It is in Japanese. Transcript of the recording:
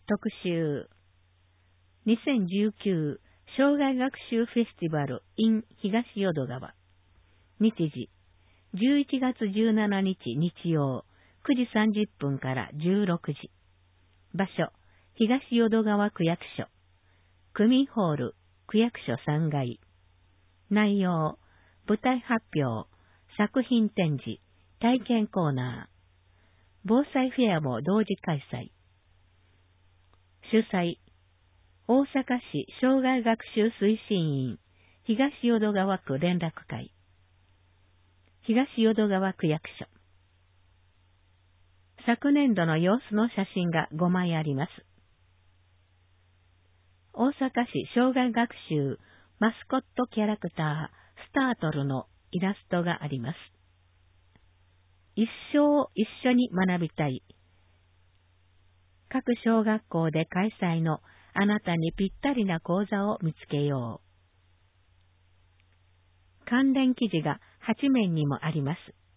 特集2019障害学習フェスティバル in 東淀川。日時11月17日日曜9時30分から16時。場所東淀川区役所。区民ホール区役所3階。内容舞台発表、作品展示、体験コーナー。防災フェアも同時開催。主催、大阪市障害学習推進員東淀川区連絡会。東淀川区役所。昨年度の様子の写真が5枚あります。大阪市障害学習マスコットキャラクタースタートルのイラストがあります。一生一緒に学びたい。各小学校で開催のあなたにぴったりな講座を見つけよう。関連記事が8面にもあります。